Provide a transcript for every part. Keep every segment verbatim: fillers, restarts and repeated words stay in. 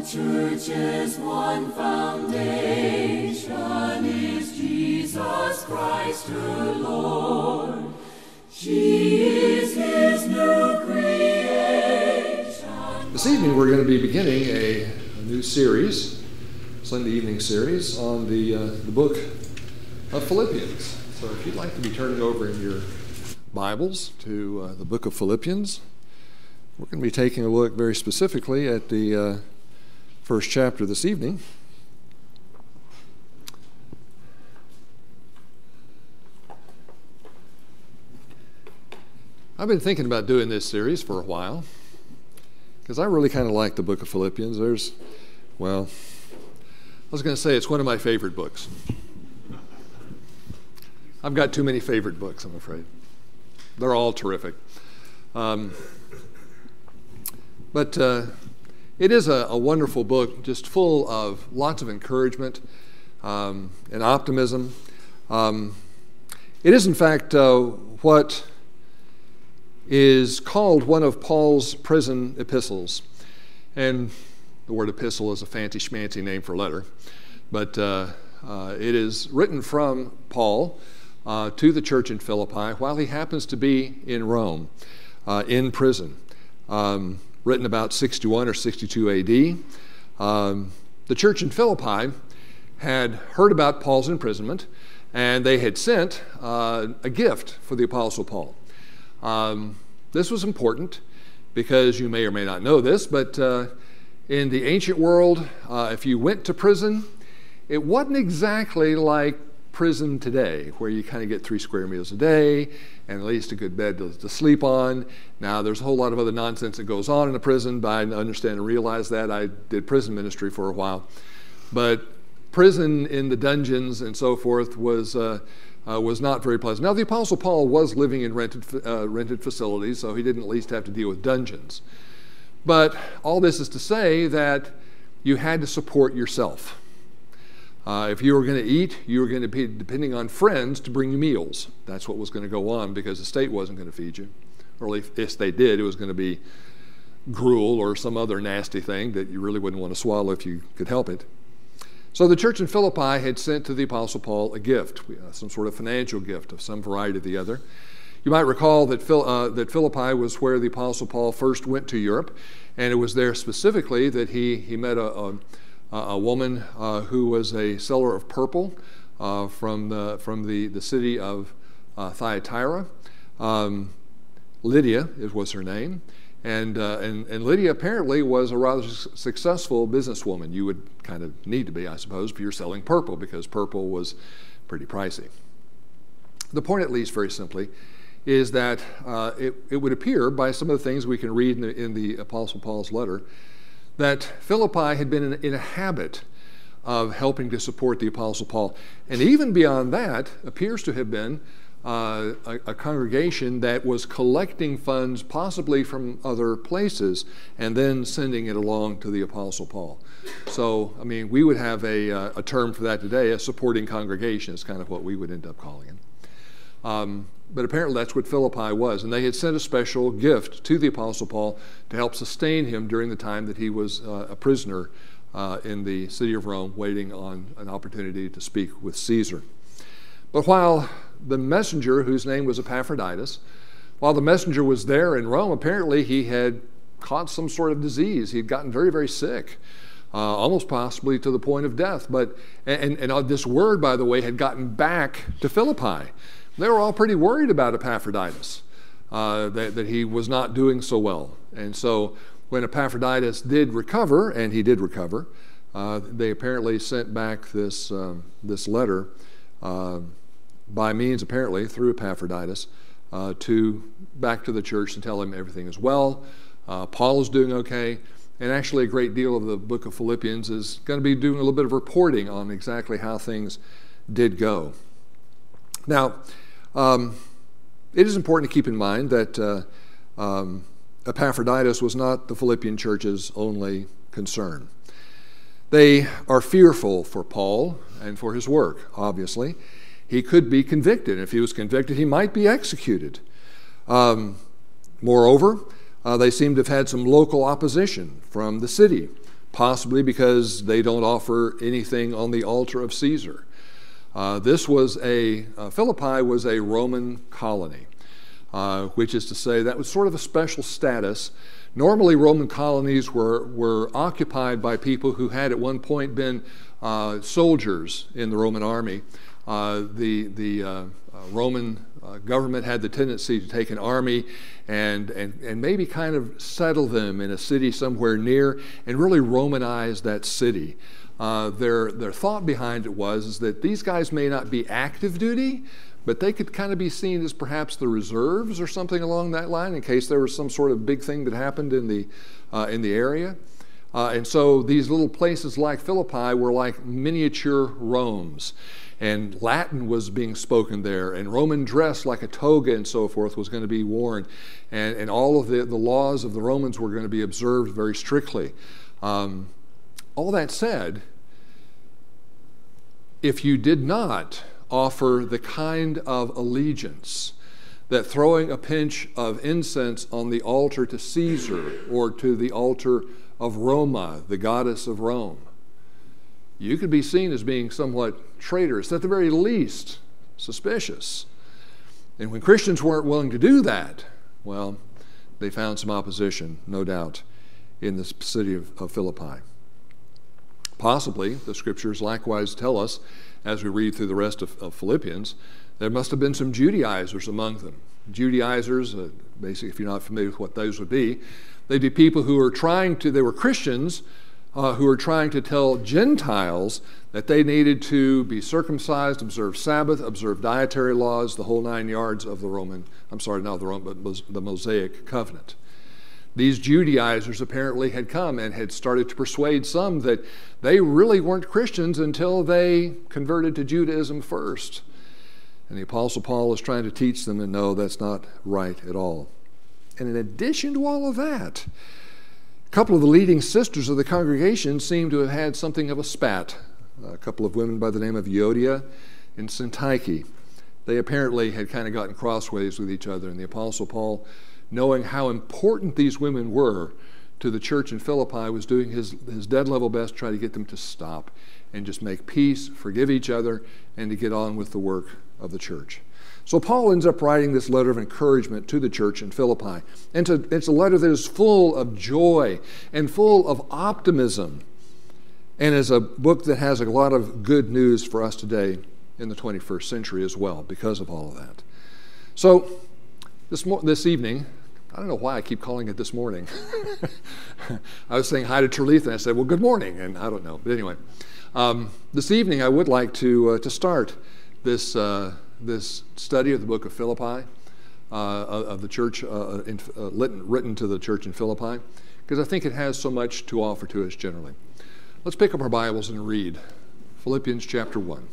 Church's one foundation is Jesus Christ her Lord. She is his new creation. This evening we're going to be beginning a, a new series, Sunday evening series, on the, uh, the book of Philippians. So if you'd like to be turning over in your Bibles to uh, the book of Philippians, we're going to be taking a look very specifically at the uh, first chapter this evening. I've been thinking about doing this series for a while because I really kind of like the book of Philippians. There's, well, I was going to say it's one of my favorite books. I've got too many favorite books, I'm afraid. They're all terrific. Um, but uh, it is a, a wonderful book, just full of lots of encouragement um, and optimism. Um, it is, in fact, uh, what is called one of Paul's prison epistles. And the word epistle is a fancy schmancy name for letter. But uh, uh, it is written from Paul uh, to the church in Philippi while he happens to be in Rome, uh, in prison. Um, written about sixty-one or sixty-two A D. Um, the church in Philippi had heard about Paul's imprisonment, and they had sent uh, a gift for the Apostle Paul. Um, this was important because you may or may not know this, but uh, in the ancient world, uh, if you went to prison, it wasn't exactly like prison today, where you kind of get three square meals a day and at least a good bed to, to sleep on. Now, there's a whole lot of other nonsense that goes on in a prison, but I understand and realize that. I did prison ministry for a while. But prison in the dungeons and so forth was uh, uh, was not very pleasant. Now, the Apostle Paul was living in rented, uh, rented facilities, so he didn't at least have to deal with dungeons. But all this is to say that you had to support yourself. Uh, if you were going to eat, you were going to be depending on friends to bring you meals. That's what was going to go on because the state wasn't going to feed you. Or if, if they did, it was going to be gruel or some other nasty thing that you really wouldn't want to swallow if you could help it. So the church in Philippi had sent to the Apostle Paul a gift, uh, some sort of financial gift of some variety or the other. You might recall that, Phil, uh, that Philippi was where the Apostle Paul first went to Europe, and it was there specifically that he, he met a, a a woman uh, who was a seller of purple uh, from the from the, the city of uh, Thyatira. Um, Lydia was her name, and, uh, and and Lydia apparently was a rather su- successful businesswoman. You would kind of need to be, I suppose, if you're selling purple, because purple was pretty pricey. The point, at least, very simply, is that uh, it, it would appear by some of the things we can read in the, in the Apostle Paul's letter that Philippi had been in, in a habit of helping to support the Apostle Paul. And even beyond that, appears to have been uh, a, a congregation that was collecting funds possibly from other places and then sending it along to the Apostle Paul. So, I mean, we would have a, uh, a term for that today, a supporting congregation is kind of what we would end up calling it. Um, But apparently that's what Philippi was. And they had sent a special gift to the Apostle Paul to help sustain him during the time that he was uh, a prisoner uh, in the city of Rome, waiting on an opportunity to speak with Caesar. But while the messenger, whose name was Epaphroditus, while the messenger was there in Rome, apparently he had caught some sort of disease. He had gotten very, very sick, uh, almost possibly to the point of death. But and, and this word, by the way, had gotten back to Philippi. They were all pretty worried about Epaphroditus, uh, that, that he was not doing so well. And so when Epaphroditus did recover, and he did recover, uh, they apparently sent back this, um, this letter uh, by means, apparently, through Epaphroditus, uh, to back to the church to tell him everything is well. Uh, Paul is doing okay. And actually a great deal of the book of Philippians is going to be doing a little bit of reporting on exactly how things did go. Now, um, it is important to keep in mind that uh, um, Epaphroditus was not the Philippian church's only concern. They are fearful for Paul and for his work, obviously. He could be convicted. If he was convicted, he might be executed. Um, moreover, uh, they seem to have had some local opposition from the city possibly because they don't offer anything on the altar of Caesar. Uh, this was a, uh, Philippi was a Roman colony, uh, which is to say that was sort of a special status. Normally, Roman colonies were, were occupied by people who had at one point been uh, soldiers in the Roman army. Uh, the the uh, uh, Roman uh, government had the tendency to take an army and, and, and maybe kind of settle them in a city somewhere near and really Romanize that city. Uh, their, their thought behind it was is that these guys may not be active duty, but they could kind of be seen as perhaps the reserves or something along that line in case there was some sort of big thing that happened in the, uh, in the area. Uh, and so these little places like Philippi were like miniature Romes. And Latin was being spoken there, and Roman dress like a toga and so forth was going to be worn. And, and all of the, the laws of the Romans were going to be observed very strictly. Um, all that said, if you did not offer the kind of allegiance that throwing a pinch of incense on the altar to Caesar or to the altar of Roma, the goddess of Rome, you could be seen as being somewhat traitorous, at the very least suspicious. And when Christians weren't willing to do that, well, they found some opposition, no doubt, in the city of, of Philippi. Possibly, the scriptures likewise tell us, as we read through the rest of, of Philippians, there must have been some Judaizers among them. Judaizers, uh, basically, if you're not familiar with what those would be, they'd be people who were trying to, they were Christians, Uh, who were trying to tell Gentiles that they needed to be circumcised, observe Sabbath, observe dietary laws, the whole nine yards of the Roman, I'm sorry, not the Roman, but the Mosaic covenant. These Judaizers apparently had come and had started to persuade some that they really weren't Christians until they converted to Judaism first. And the Apostle Paul is trying to teach them, and no, that's not right at all. And in addition to all of that, a couple of the leading sisters of the congregation seem to have had something of a spat. A couple of women by the name of Euodia and Syntyche. They apparently had kind of gotten crossways with each other, and the Apostle Paul, knowing how important these women were to the church in Philippi, was doing his, his dead level best to try to get them to stop and just make peace, forgive each other, and to get on with the work of the church. So Paul ends up writing this letter of encouragement to the church in Philippi. And to, it's a letter that is full of joy and full of optimism, and is a book that has a lot of good news for us today in the twenty-first century as well because of all of that. So this, mo- this evening, I don't know why I keep calling it this morning. I was saying hi to Terlitha, and I said, well, good morning, and I don't know. But anyway, um, this evening I would like to, uh, to start this uh, this study of the book of Philippi, uh, of the church, uh, in, uh, written, written to the church in Philippi, because I think it has so much to offer to us generally. Let's pick up our Bibles and read Philippians chapter one.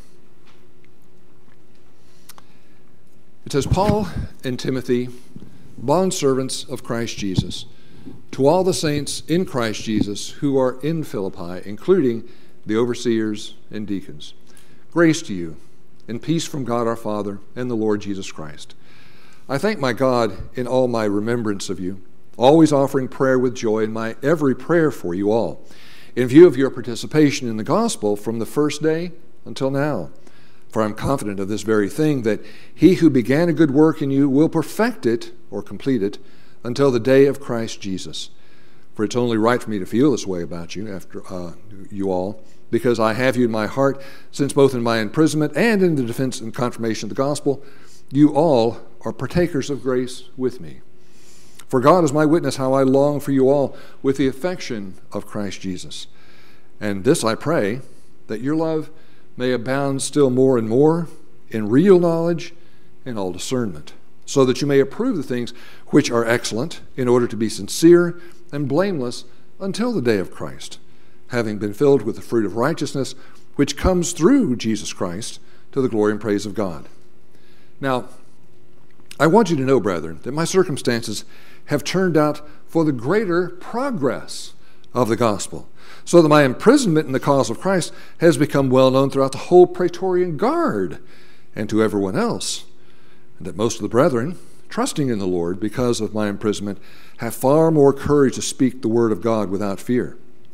It says, Paul and Timothy, bondservants of Christ Jesus, to all the saints in Christ Jesus who are in Philippi, including the overseers and deacons. Grace to you, and peace from God our Father and the Lord Jesus Christ. I thank my God in all my remembrance of you, always offering prayer with joy in my every prayer for you all, in view of your participation in the gospel from the first day until now. For I'm confident of this very thing, that he who began a good work in you will perfect it, or complete it, until the day of Christ Jesus. For it's only right for me to feel this way about you, after uh, you all, because I have you in my heart, since both in my imprisonment and in the defense and confirmation of the gospel, you all are partakers of grace with me. For God is my witness how I long for you all with the affection of Christ Jesus. And this I pray, that your love may abound still more and more in real knowledge and all discernment, so that you may approve the things which are excellent, in order to be sincere and blameless until the day of Christ, having been filled with the fruit of righteousness, which comes through Jesus Christ, to the glory and praise of God. Now, I want you to know, brethren, that my circumstances have turned out for the greater progress of the gospel, so that my imprisonment in the cause of Christ has become well known throughout the whole Praetorian Guard and to everyone else, and that most of the brethren, trusting in the Lord because of my imprisonment, have far more courage to speak the word of God without fear.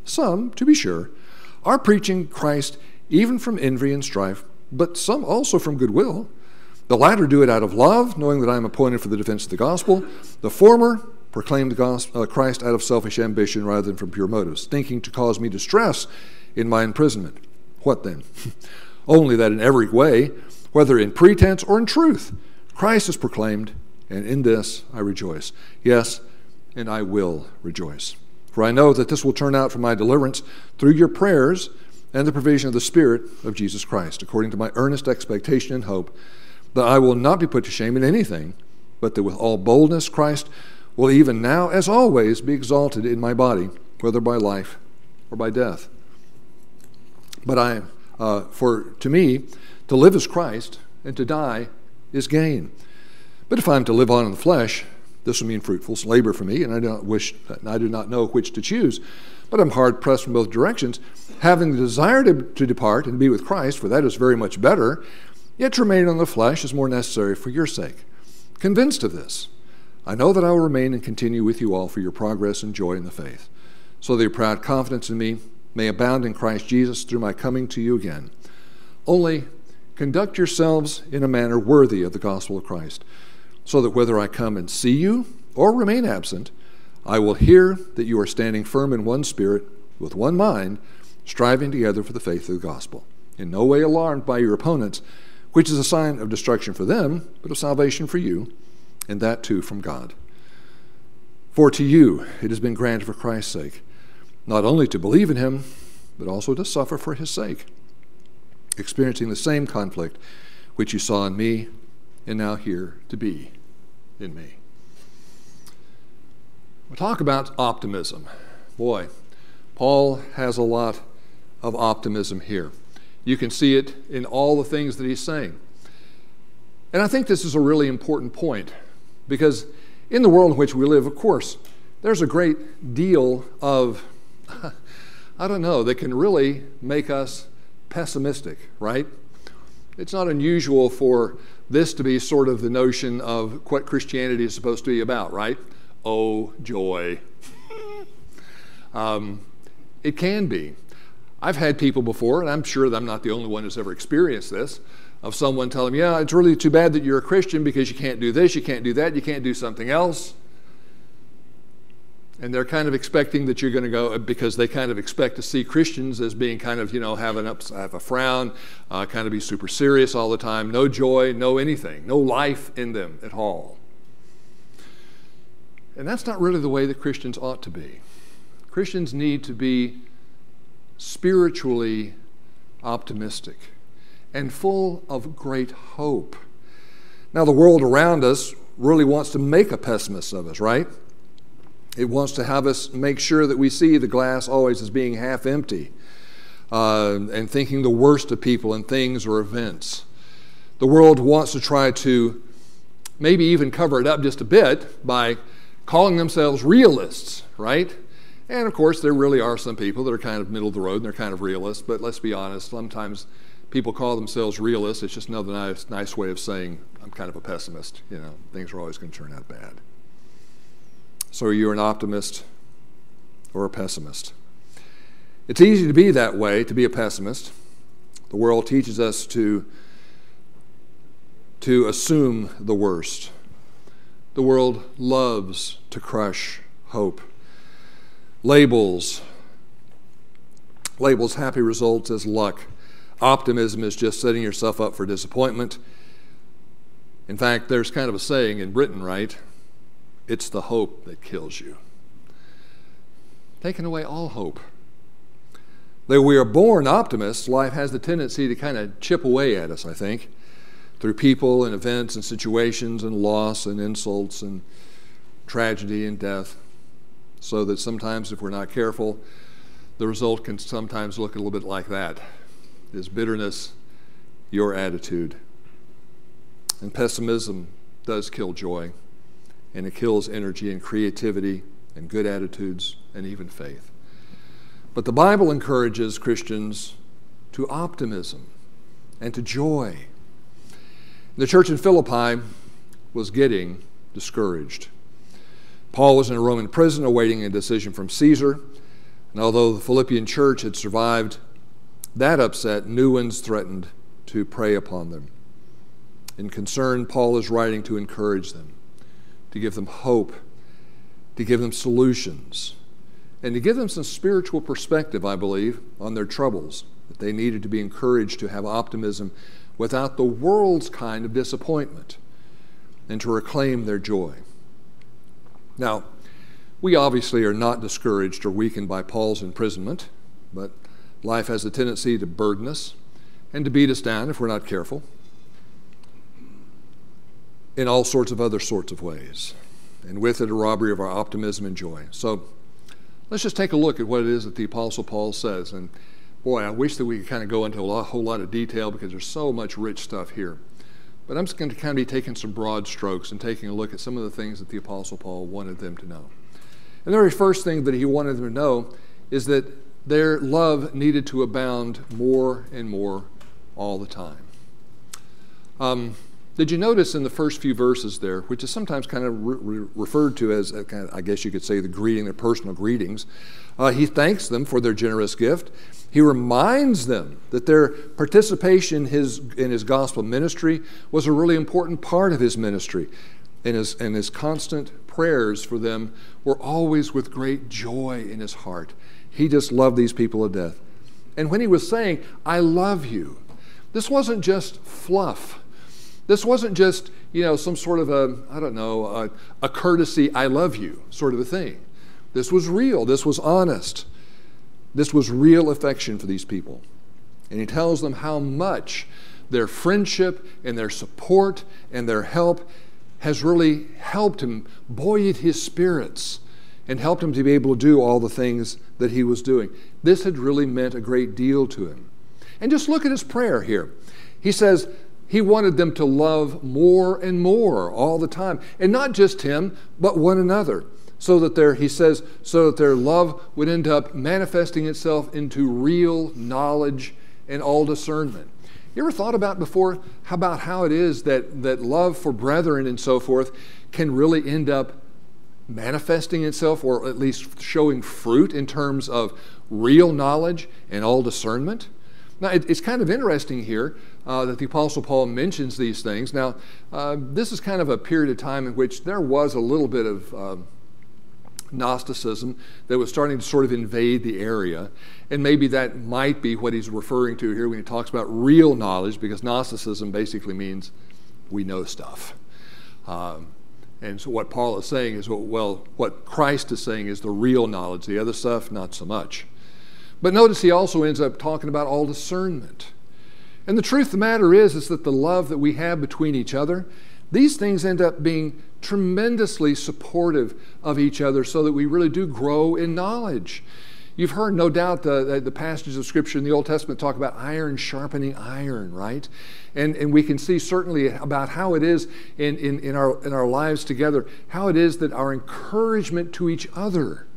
Some, to be sure, are preaching Christ even from envy and strife, but some also from goodwill. The latter do it out of love, knowing that I am appointed for the defense of the gospel. The former proclaim the gospel, uh, Christ out of selfish ambition rather than from pure motives, thinking to cause me distress in my imprisonment. What then? Only that in every way, whether in pretense or in truth, Christ is proclaimed, and in this I rejoice. Yes, and I will rejoice. For I know that this will turn out for my deliverance through your prayers and the provision of the Spirit of Jesus Christ, according to my earnest expectation and hope, that I will not be put to shame in anything, but that with all boldness Christ will even now, as always, be exalted in my body, whether by life or by death. But I, uh, for to me, to live is Christ, and to die is gain. But if I am to live on in the flesh, this will mean fruitful labor for me, and I do not wish, I do not know which to choose. But I'm hard pressed from both directions, having the desire to, to depart and be with Christ, for that is very much better. Yet to remain on the flesh is more necessary for your sake. Convinced of this, I know that I will remain and continue with you all for your progress and joy in the faith, so that your proud confidence in me may abound in Christ Jesus through my coming to you again. Only conduct yourselves in a manner worthy of the gospel of Christ, so that whether I come and see you or remain absent, I will hear that you are standing firm in one spirit, with one mind, striving together for the faith of the gospel, in no way alarmed by your opponents, which is a sign of destruction for them, but of salvation for you, and that too from God. For to you it has been granted for Christ's sake, not only to believe in him, but also to suffer for his sake, experiencing the same conflict which you saw in me and now hear to be in me. We'll talk about optimism. Boy, Paul has a lot of optimism here. You can see it in all the things that he's saying. And I think this is a really important point, because in the world in which we live, of course, there's a great deal of, I don't know, that can really make us pessimistic, right? It's not unusual for this to be sort of the notion of what Christianity is supposed to be about, right? Oh, joy. um, it can be. I've had people before, and I'm sure that I'm not the only one who's ever experienced this, of someone telling me, yeah, it's really too bad that you're a Christian because you can't do this, you can't do that, you can't do something else. And they're kind of expecting that you're going to go, because they kind of expect to see Christians as being kind of, you know, have, an ups, have a frown, uh, kind of be super serious all the time, no joy, no anything, no life in them at all. And that's not really the way that Christians ought to be. Christians need to be spiritually optimistic and full of great hope. Now, the world around us really wants to make a pessimist of us, right? It wants to have us make sure that we see the glass always as being half empty, uh, and thinking the worst of people and things or events. The world wants to try to maybe even cover it up just a bit by calling themselves realists, right? And of course, there really are some people that are kind of middle of the road and they're kind of realists, but let's be honest, sometimes people call themselves realists. It's just another nice, nice way of saying I'm kind of a pessimist. You know, things are always going to turn out bad. So are you an optimist or a pessimist? It's easy to be that way, to be a pessimist. The world teaches us to, to assume the worst. The world loves to crush hope. Labels, labels happy results as luck. Optimism is just setting yourself up for disappointment. In fact, there's kind of a saying in Britain, right? It's the hope that kills you. Taking away all hope. Though we are born optimists, life has the tendency to kind of chip away at us, I think, through people and events and situations and loss and insults and tragedy and death, so that sometimes if we're not careful, the result can sometimes look a little bit like that. Is bitterness your attitude? And pessimism does kill joy, and it kills energy and creativity and good attitudes and even faith. But the Bible encourages Christians to optimism and to joy. The church in Philippi was getting discouraged. Paul was in a Roman prison awaiting a decision from Caesar. And although the Philippian church had survived that upset, new ones threatened to prey upon them. In concern, Paul is writing to encourage them, to give them hope, to give them solutions, and to give them some spiritual perspective, I believe, on their troubles, that they needed to be encouraged to have optimism without the world's kind of disappointment, and to reclaim their joy. Now, we obviously are not discouraged or weakened by Paul's imprisonment, but life has a tendency to burden us and to beat us down if we're not careful in all sorts of other sorts of ways, and with it a robbery of our optimism and joy. So let's just take a look at what it is that the Apostle Paul says. And boy, I wish that we could kind of go into a lot, whole lot of detail because there's so much rich stuff here. But I'm just going to kind of be taking some broad strokes and taking a look at some of the things that the Apostle Paul wanted them to know. And the very first thing that he wanted them to know is that their love needed to abound more and more all the time. Um, did you notice in the first few verses there, which is sometimes kind of re- re- referred to as, a kind of, I guess you could say, the greeting, their personal greetings, uh, he thanks them for their generous gift. He reminds them that their participation in his, in his gospel ministry was a really important part of his ministry, and his, and his constant prayers for them were always with great joy in his heart. He just loved these people to death. And when he was saying, I love you, this wasn't just fluff. This wasn't just, you know, some sort of a, I don't know, a, a courtesy, I love you sort of a thing. This was real. This was honest. This was real affection for these people. And he tells them how much their friendship and their support and their help has really helped him, buoyed his spirits, and helped him to be able to do all the things that he was doing. This had really meant a great deal to him. And just look at his prayer here. He says he wanted them to love more and more all the time. And not just him, but one another. So that their, he says, so that their love would end up manifesting itself into real knowledge and all discernment. You ever thought about before how about how it is that, that love for brethren and so forth can really end up manifesting itself, or at least showing fruit in terms of real knowledge and all discernment? Now, it, it's kind of interesting here uh, that the Apostle Paul mentions these things. Now, uh, this is kind of a period of time in which there was a little bit of uh, Gnosticism that was starting to sort of invade the area. And maybe that might be what he's referring to here when he talks about real knowledge, because Gnosticism basically means we know stuff. Um, and so what Paul is saying is, well, what Christ is saying is the real knowledge. The other stuff, not so much. But notice he also ends up talking about all discernment. And the truth of the matter is, is that the love that we have between each other, these things end up being tremendously supportive of each other so that we really do grow in knowledge. You've heard, no doubt, the, the passages of Scripture in the Old Testament talk about iron sharpening iron, right? And, and we can see certainly about how it is in, in, in, our, in our lives together, how it is that our encouragement to each other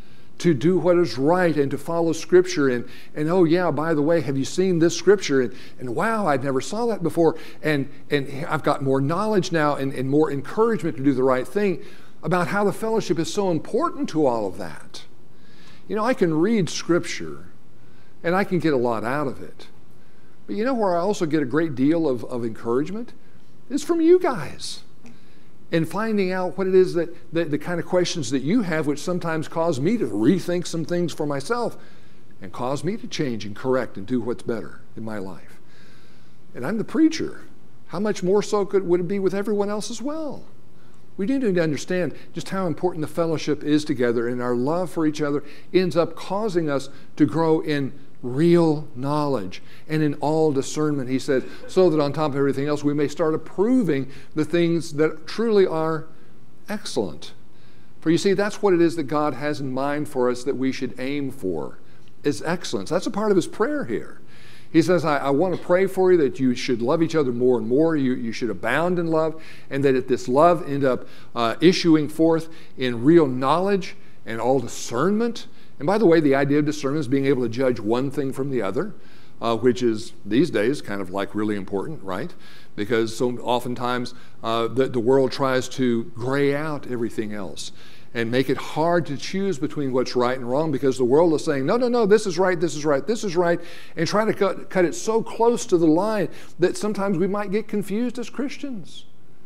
to do what is right and to follow Scripture. And, and oh yeah, by the way, have you seen this Scripture? And, and wow, I never saw that before. And, and I've got more knowledge now and, and more encouragement to do the right thing, about how the fellowship is so important to all of that. You know, I can read Scripture and I can get a lot out of it. But you know where I also get a great deal of, of encouragement? Is from you guys. And finding out what it is that, that the kind of questions that you have, which sometimes cause me to rethink some things for myself and cause me to change and correct and do what's better in my life. And I'm the preacher. How much more so could, would it be with everyone else as well? We need to understand just how important the fellowship is together, and our love for each other ends up causing us to grow in real knowledge and in all discernment, he says, so that on top of everything else, we may start approving the things that truly are excellent. For you see, that's what it is that God has in mind for us that we should aim for, is excellence. That's a part of his prayer here. He says, I, I want to pray for you that you should love each other more and more. You, you should abound in love, and that this love end up uh, issuing forth in real knowledge and all discernment. And by the way, the idea of discernment is being able to judge one thing from the other, uh, which is these days kind of like really important, right? Because so oftentimes uh, the, the world tries to gray out everything else. and make it hard to choose between what's right and wrong, because the world is saying, no, no, no, this is right, this is right, this is right, and try to cut, cut it so close to the line that sometimes we might get confused as Christians.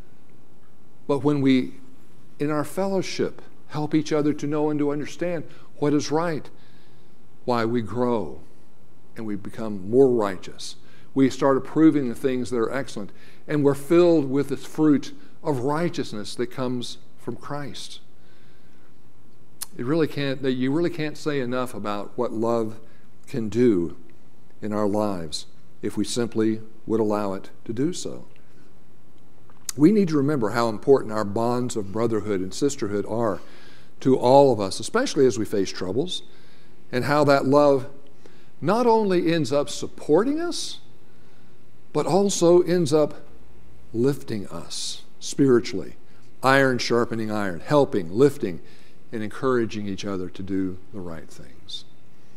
But when we, in our fellowship, help each other to know and to understand what is right, why we grow and we become more righteous. We start approving the things that are excellent, and we're filled with the fruit of righteousness that comes from Christ. It really can't, you really can't say enough about what love can do in our lives if we simply would allow it to do so. We need to remember how important our bonds of brotherhood and sisterhood are to all of us, especially as we face troubles, and how that love not only ends up supporting us, but also ends up lifting us spiritually. Iron sharpening iron, helping, lifting, and encouraging each other to do the right things.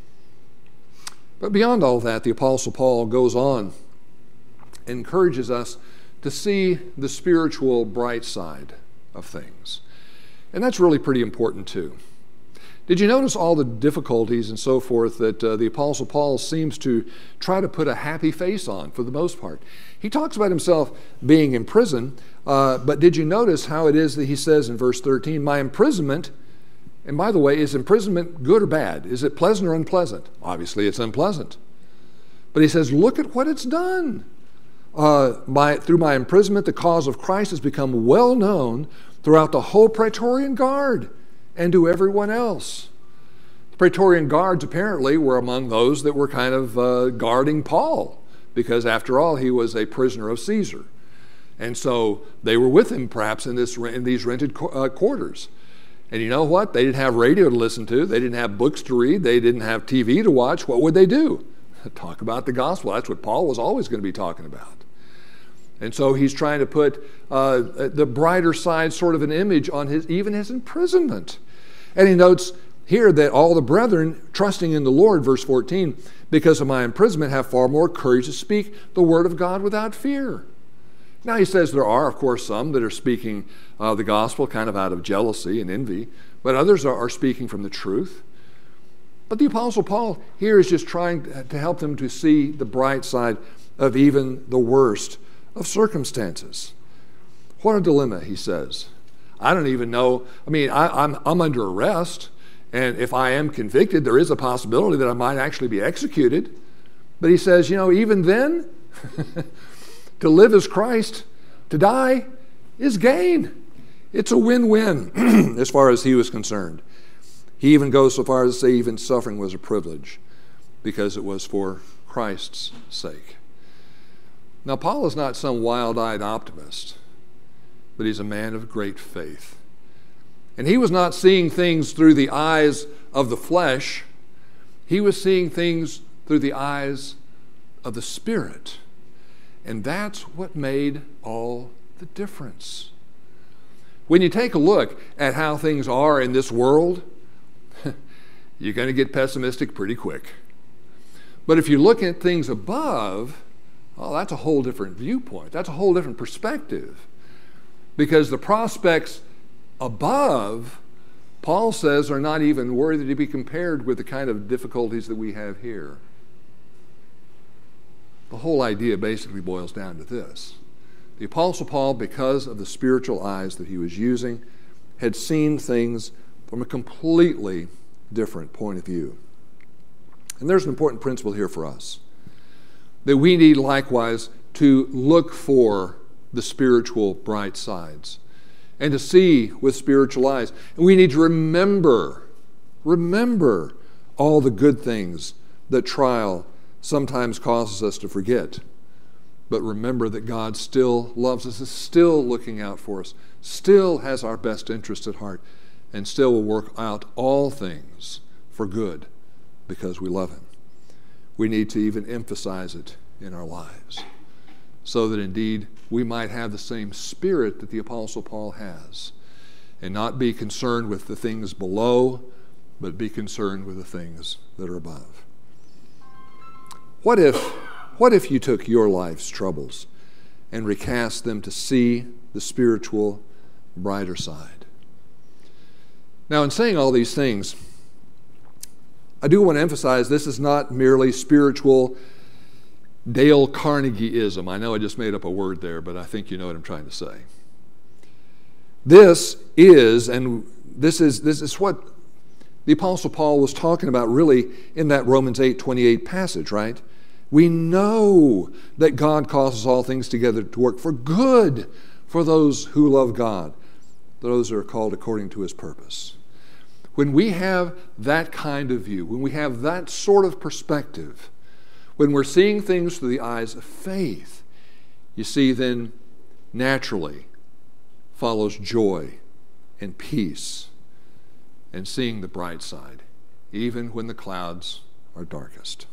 But beyond all that, the Apostle Paul goes on and encourages us to see the spiritual bright side of things. And that's really pretty important too. Did you notice all the difficulties and so forth that uh, the Apostle Paul seems to try to put a happy face on for the most part? He talks about himself being in prison, uh, but did you notice how it is that he says in verse thirteen, my imprisonment, and by the way, is imprisonment good or bad? Is it pleasant or unpleasant? Obviously it's unpleasant. But he says, look at what it's done. Uh, my, through my imprisonment, the cause of Christ has become well known throughout the whole Praetorian Guard and to everyone else. The Praetorian Guards apparently were among those that were kind of uh, guarding Paul, because after all, he was a prisoner of Caesar. And so they were with him perhaps in, this, in these rented uh, quarters. And you know what? They didn't have radio to listen to. They didn't have books to read. They didn't have T V to watch. What would they do? Talk about the gospel. That's what Paul was always going to be talking about. And so he's trying to put uh, the brighter side, sort of an image on his, even his imprisonment. And he notes here that all the brethren, trusting in the Lord, verse fourteen, because of my imprisonment, have far more courage to speak the word of God without fear. Now he says there are, of course, some that are speaking uh, the gospel kind of out of jealousy and envy, but others are, are speaking from the truth. But the Apostle Paul here is just trying to help them to see the bright side of even the worst of circumstances. What a dilemma, he says. I don't even know, I mean, I, I'm, I'm under arrest, and if I am convicted, there is a possibility that I might actually be executed. But he says, you know, even then, to live is Christ, to die is gain. It's a win-win as far as he was concerned. He even goes so far as to say even suffering was a privilege because it was for Christ's sake. Now, Paul is not some wild-eyed optimist, but he's a man of great faith. And he was not seeing things through the eyes of the flesh. He was seeing things through the eyes of the Spirit. And that's what made all the difference. When you take a look at how things are in this world, you're going to get pessimistic pretty quick. But if you look at things above, well, that's a whole different viewpoint. That's a whole different perspective. Because the prospects above, Paul says, are not even worthy to be compared with the kind of difficulties that we have here. The whole idea basically boils down to this. The Apostle Paul, because of the spiritual eyes that he was using, had seen things from a completely different point of view. And there's an important principle here for us, that we need likewise to look for the spiritual bright sides and to see with spiritual eyes. And we need to remember, remember all the good things that trial sometimes causes us to forget. But remember that God still loves us, is still looking out for us, still has our best interest at heart, and still will work out all things for good because we love him. We need to even emphasize it in our lives so that indeed we might have the same spirit that the Apostle Paul has and not be concerned with the things below, but be concerned with the things that are above. What if, what if you took your life's troubles and recast them to see the spiritual brighter side? Now, in saying all these things, I do want to emphasize this is not merely spiritual Dale Carnegie-ism. I know I just made up a word there, but I think you know what I'm trying to say. This is, and this is, this is what the Apostle Paul was talking about really in that Romans eight twenty-eight passage, right? We know that God causes all things together to work for good for those who love God, those who are called according to his purpose. When we have that kind of view, when we have that sort of perspective, when we're seeing things through the eyes of faith, you see, then naturally follows joy and peace and seeing the bright side, even when the clouds are darkest.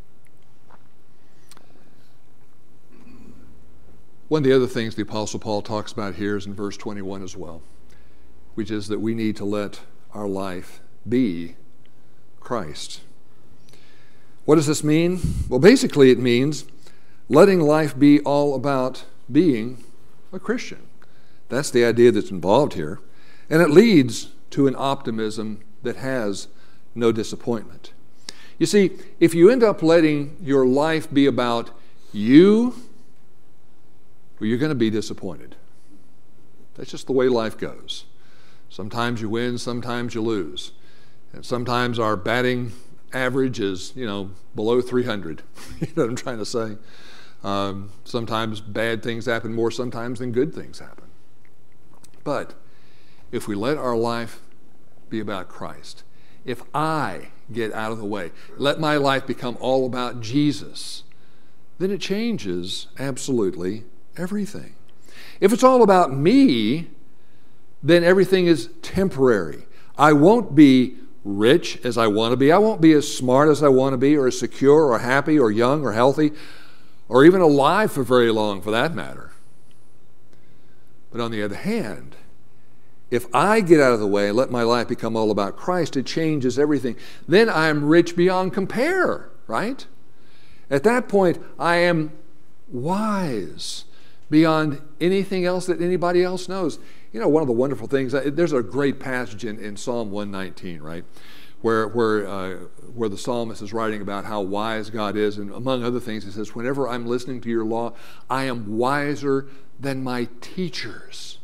One of the other things the Apostle Paul talks about here is in verse twenty-one as well, which is that we need to let our life be Christ. What does this mean? Well, basically it means letting life be all about being a Christian. That's the idea that's involved here. And it leads to an optimism that has no disappointment. You see, if you end up letting your life be about you, well, you're going to be disappointed. That's just the way life goes. Sometimes you win, sometimes you lose. And sometimes our batting average is, you know, below three hundred. You know what I'm trying to say? Um, sometimes bad things happen more sometimes than good things happen. But if we let our life be about Christ, if I get out of the way, let my life become all about Jesus, then it changes absolutely everything. If it's all about me, then everything is temporary. I won't be rich as I want to be. I won't be as smart as I want to be, or as secure or happy or young or healthy, or even alive for very long for that matter. But on the other hand, if I get out of the way and let my life become all about Christ, it changes everything. Then I am rich beyond compare, right? At that point, I am wise beyond anything else that anybody else knows. You know, one of the wonderful things, there's a great passage in, in Psalm one nineteen, right, where where uh, where the psalmist is writing about how wise God is, and among other things, he says, whenever I'm listening to your law, I am wiser than my teachers.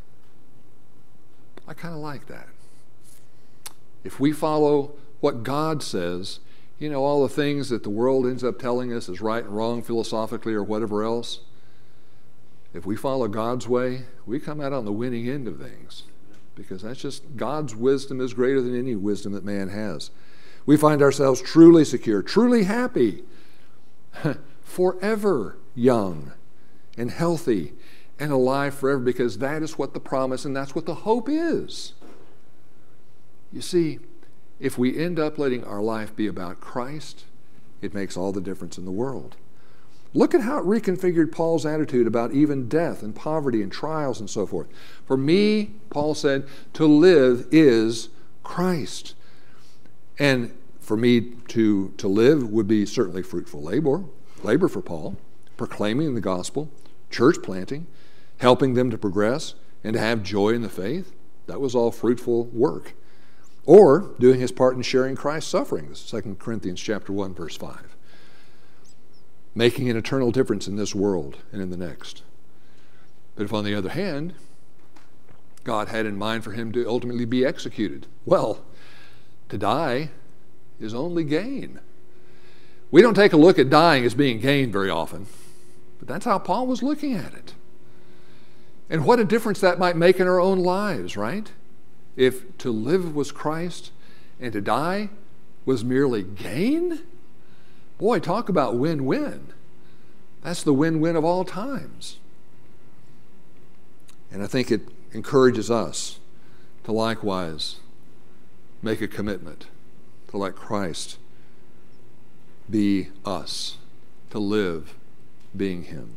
I kind of like that. If we follow what God says, you know, all the things that the world ends up telling us is right and wrong philosophically or whatever else, if we follow God's way, we come out on the winning end of things, because that's just God's wisdom is greater than any wisdom that man has. We find ourselves truly secure, truly happy, forever young and healthy and alive forever, because that is what the promise and that's what the hope is. You see, if we end up letting our life be about Christ, it makes all the difference in the world. Look at how it reconfigured Paul's attitude about even death and poverty and trials and so forth. For me, Paul said, to live is Christ. And for me to, to live would be certainly fruitful labor, labor for Paul, proclaiming the gospel, church planting, helping them to progress and to have joy in the faith. That was all fruitful work. Or doing his part in sharing Christ's sufferings, Second Corinthians chapter one, verse five. Making an eternal difference in this world and in the next. But if on the other hand, God had in mind for him to ultimately be executed, well, to die is only gain. We don't take a look at dying as being gain very often, but that's how Paul was looking at it. And what a difference that might make in our own lives, right? If to live was Christ and to die was merely gain, boy, talk about win-win. That's the win-win of all times. And I think it encourages us to likewise make a commitment to let Christ be us, to live being him.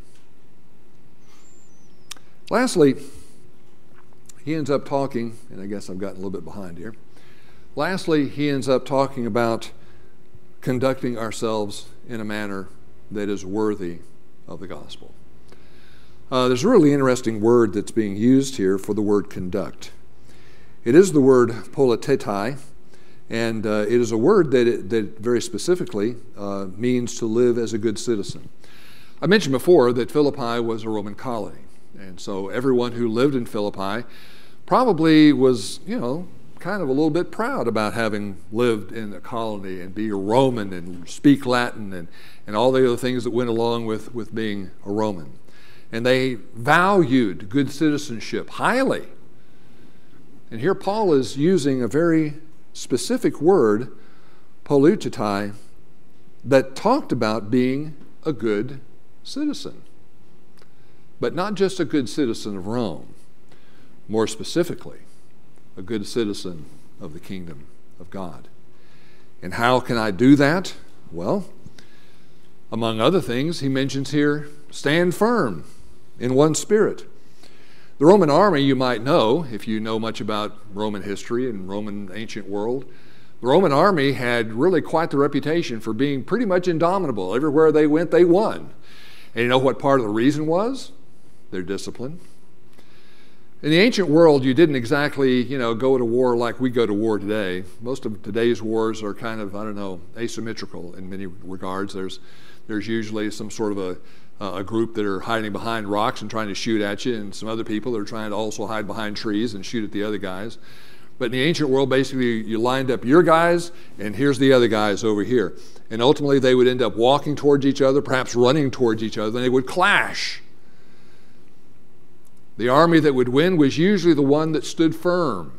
Lastly, he ends up talking, and I guess I've gotten a little bit behind here. Lastly, he ends up talking about conducting ourselves in a manner that is worthy of the gospel. Uh, there's a really interesting word that's being used here for the word conduct. It is the word politetai, and uh, it is a word that, it, that very specifically uh, means to live as a good citizen. I mentioned before that Philippi was a Roman colony, and so everyone who lived in Philippi probably was, you know, kind of a little bit proud about having lived in a colony and be a Roman and speak Latin and, and all the other things that went along with, with being a Roman. And they valued good citizenship highly. And here Paul is using a very specific word, politetai, that talked about being a good citizen. But not just a good citizen of Rome, more specifically, a good citizen of the kingdom of God. And how can I do that? Well, among other things, he mentions here, stand firm in one spirit. The Roman army, you might know, if you know much about Roman history and Roman ancient world, the Roman army had really quite the reputation for being pretty much indomitable. Everywhere they went, they won. And you know what part of the reason was? Their discipline. In the ancient world, you didn't exactly, you know, go to war like we go to war today. Most of today's wars are kind of, I don't know, asymmetrical in many regards. There's, there's usually some sort of a, a group that are hiding behind rocks and trying to shoot at you, and some other people that are trying to also hide behind trees and shoot at the other guys. But in the ancient world, basically, you lined up your guys, and here's the other guys over here. And ultimately, they would end up walking towards each other, perhaps running towards each other, and they would clash. The army that would win was usually the one that stood firm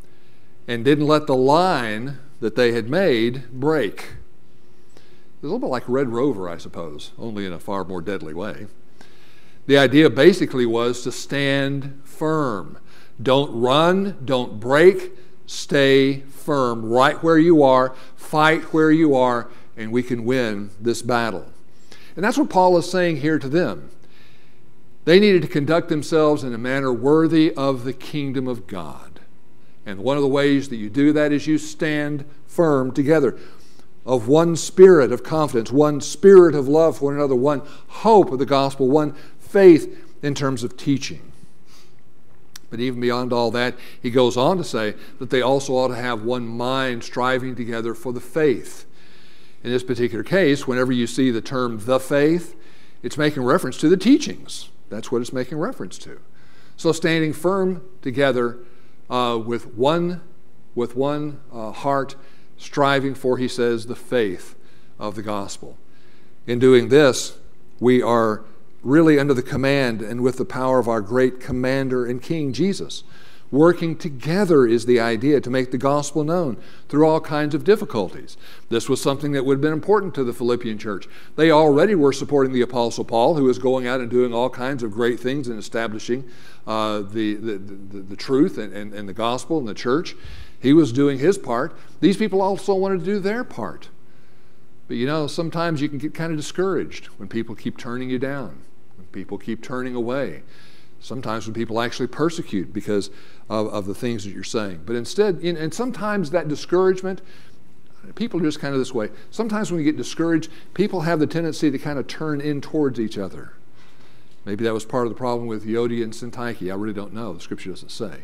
and didn't let the line that they had made break. It's a little bit like Red Rover, I suppose, only in a far more deadly way. The idea basically was to stand firm. Don't run, don't break, stay firm right where you are, fight where you are, and we can win this battle. And that's what Paul is saying here to them. They needed to conduct themselves in a manner worthy of the kingdom of God. And one of the ways that you do that is you stand firm together, of one spirit of confidence, one spirit of love for one another, one hope of the gospel, one faith in terms of teaching. But even beyond all that, he goes on to say that they also ought to have one mind striving together for the faith. In this particular case, whenever you see the term the faith, it's making reference to the teachings. That's what it's making reference to. So standing firm together uh, with one, with one uh, heart, striving for, he says, the faith of the gospel. In doing this, we are really under the command and with the power of our great commander and King, Jesus. Working together is the idea to make the gospel known through all kinds of difficulties. This was something that would have been important to the Philippian church. They already were supporting the Apostle Paul, who was going out and doing all kinds of great things and establishing uh, the, the, the, the truth and, and, and the gospel in the church. He was doing his part. These people also wanted to do their part. But you know, sometimes you can get kind of discouraged when people keep turning you down, when people keep turning away. Sometimes when people actually persecute because of, of the things that you're saying. But instead, in, and sometimes that discouragement, people are just kind of this way. Sometimes when you get discouraged, people have the tendency to kind of turn in towards each other. Maybe that was part of the problem with Euodia and Syntyche. I really don't know. The Scripture doesn't say.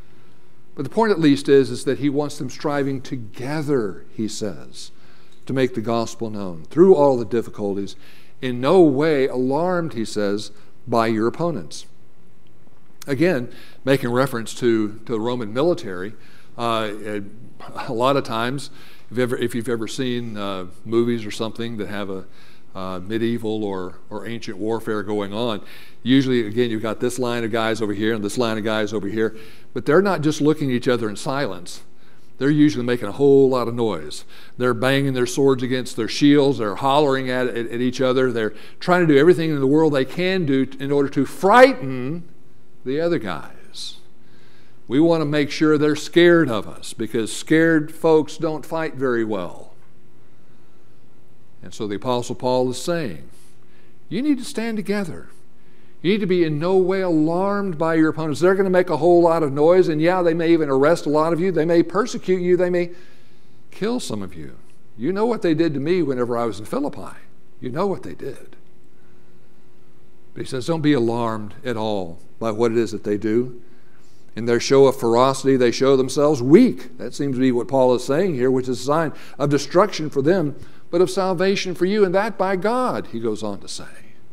But the point at least is, is that he wants them striving together, he says, to make the gospel known through all the difficulties, in no way alarmed, he says, by your opponents. Again, making reference to, to the Roman military, uh, a lot of times, if you've ever, if you've ever seen uh, movies or something that have a uh, medieval or, or ancient warfare going on, usually, again, you've got this line of guys over here and this line of guys over here, but they're not just looking at each other in silence. They're usually making a whole lot of noise. They're banging their swords against their shields. They're hollering at, at, at each other. They're trying to do everything in the world they can do in order to frighten the other guys. We want to make sure they're scared of us, because scared folks don't fight very well. And so the Apostle Paul is saying, you need to stand together. You need to be in no way alarmed by your opponents. They're going to make a whole lot of noise, and yeah, they may even arrest a lot of you. They may persecute you. They may kill some of you. You know what they did to me whenever I was in Philippi. You know what they did. But he says, don't be alarmed at all by what it is that they do. In their show of ferocity, they show themselves weak. That seems to be what Paul is saying here, which is a sign of destruction for them, but of salvation for you, and that by God, he goes on to say.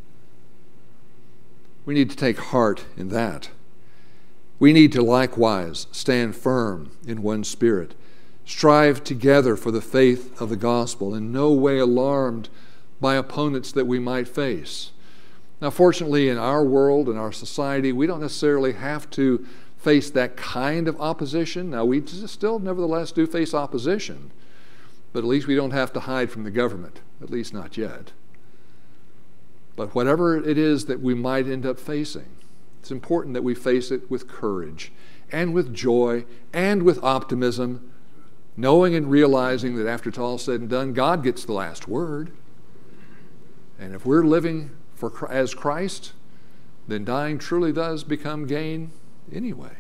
We need to take heart in that. We need to likewise stand firm in one spirit, strive together for the faith of the gospel, in no way alarmed by opponents that we might face. Now, fortunately, in our world, in our society, we don't necessarily have to face that kind of opposition. Now, we still nevertheless do face opposition, but at least we don't have to hide from the government, at least not yet. But whatever it is that we might end up facing, it's important that we face it with courage and with joy and with optimism, knowing and realizing that after it's all said and done, God gets the last word. And if we're living for as Christ, then dying truly does become gain anyway.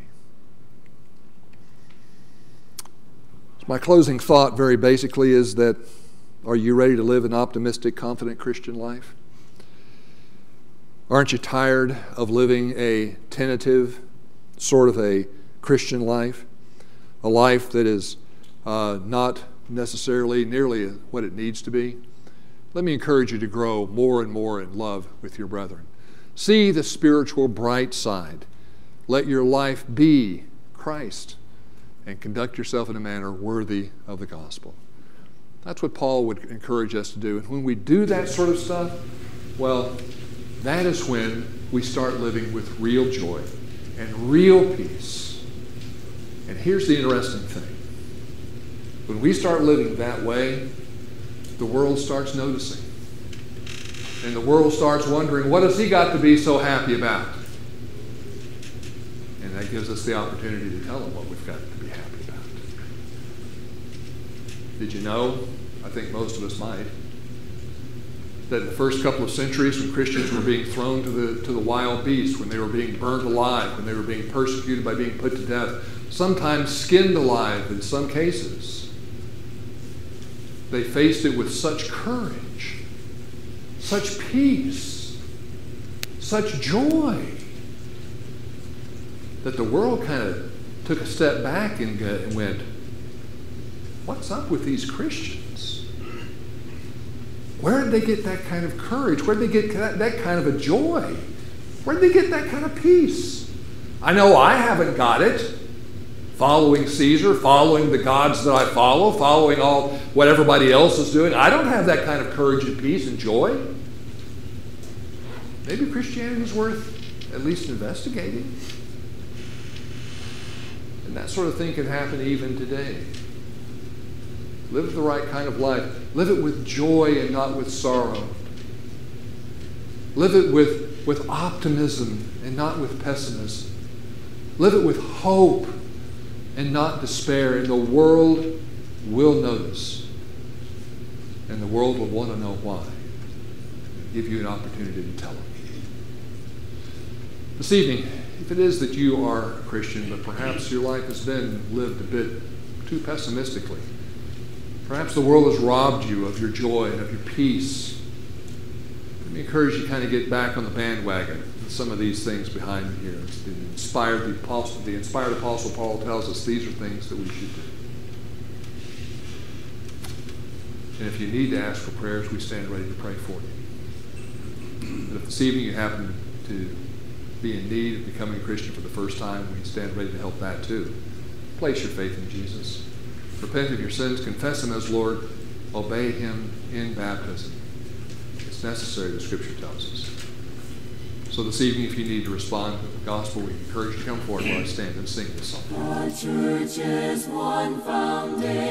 So my closing thought very basically is that, are you ready to live an optimistic, confident Christian life? Aren't you tired of living a tentative sort of a Christian life? A life that is uh, not necessarily nearly what it needs to be? Let me encourage you to grow more and more in love with your brethren. See the spiritual bright side. Let your life be Christ, and conduct yourself in a manner worthy of the gospel. That's what Paul would encourage us to do. And when we do that sort of stuff, well, that is when we start living with real joy and real peace. And here's the interesting thing. When we start living that way, the world starts noticing. And the world starts wondering, what has he got to be so happy about? And that gives us the opportunity to tell them what we've got to be happy about. Did you know, I think most of us might, that in the first couple of centuries when Christians were being thrown to the, to the wild beasts, when they were being burnt alive, when they were being persecuted by being put to death, sometimes skinned alive in some cases, they faced it with such courage, such peace, such joy, that the world kind of took a step back and, uh, and went, what's up with these Christians? Where did they get that kind of courage? Where did they get that, that kind of a joy? Where did they get that kind of peace? I know I haven't got it. Following Caesar, following the gods that I follow, following all what everybody else is doing. I don't have that kind of courage and peace and joy. Maybe Christianity is worth at least investigating. And that sort of thing can happen even today. Live the right kind of life. Live it with joy and not with sorrow. Live it with, with optimism and not with pessimism. Live it with hope and not despair. And the world will notice. And the world will want to know why. Give you an opportunity to tell them. This evening, if it is that you are a Christian, but perhaps your life has been lived a bit too pessimistically, perhaps the world has robbed you of your joy and of your peace, let me encourage you to kind of get back on the bandwagon with some of these things behind me here. The inspired, the, apostle, the inspired Apostle Paul tells us these are things that we should do. And if you need to ask for prayers, we stand ready to pray for you. And if this evening you happen to be in need of becoming a Christian for the first time, we stand ready to help that too. Place your faith in Jesus. Repent of your sins, confess Him as Lord, obey Him in baptism. It's necessary, the Scripture tells us. So this evening, if you need to respond to the gospel, we encourage you to come forward while I stand and sing this song. The church is one foundation.